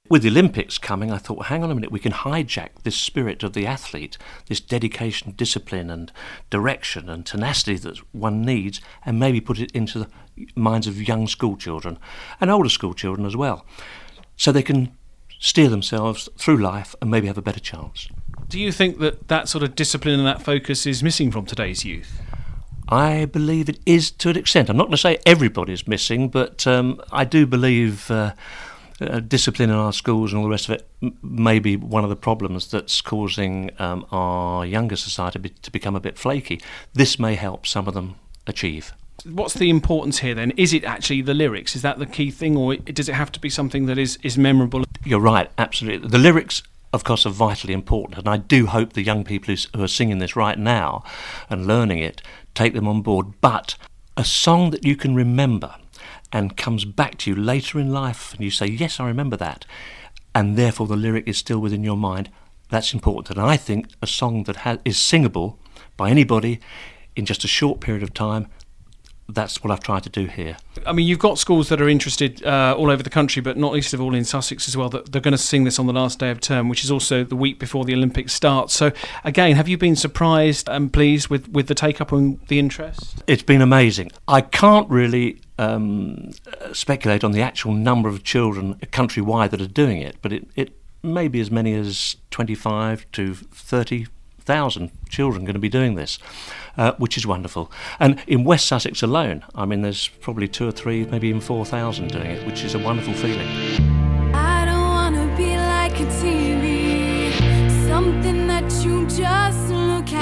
With the Olympics coming, I thought, well, hang on a minute, we can hijack this spirit of the athlete, this dedication, discipline and direction and tenacity that one needs, and maybe put it into the minds of young school children and older school children as well, so they can steer themselves through life and maybe have a better chance. Do you think that sort of discipline and that focus is missing from today's youth? I believe it is to an extent. I'm not going to say everybody's missing, but I do believe discipline in our schools and all the rest of it may be one of the problems that's causing our younger society to become a bit flaky. This may help some of them achieve. What's the importance here then? Is it actually the lyrics? Is that the key thing, or does it have to be something that is memorable? You're right, absolutely. The lyrics, of course, are vitally important, and I do hope the young people who are singing this right now and learning it take them on board. But a song that you can remember and comes back to you later in life, and you say, yes, I remember that, and therefore the lyric is still within your mind, that's important. And I think a song that is singable by anybody in just a short period of time, that's what I've tried to do here. I mean, you've got schools that are interested all over the country, but not least of all in Sussex as well, that they're going to sing this on the last day of term, which is also the week before the Olympics start. So, again, have you been surprised and pleased with the take-up and the interest? It's been amazing. I can't really speculate on the actual number of children countrywide that are doing it, but it may be as many as 25 to 30,000 children going to be doing this, which is wonderful. And in West Sussex alone, I mean, there's probably 2 or 3, maybe even 4,000 doing it, which is a wonderful feeling. I don't want to be like a TV, something that you just look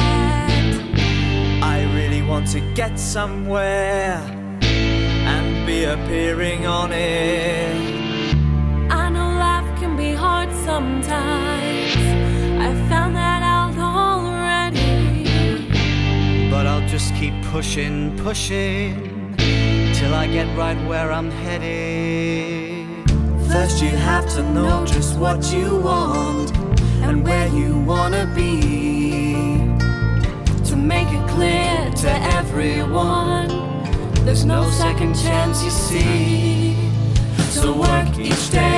at. I really want to get somewhere and be appearing on it. I know life can be hard sometimes, I found that out already. But I'll just keep pushing till I get right where I'm headed. First you have to know just what you want and where you wanna be, To make it clear to everyone, there's no second chance, you see. so work each day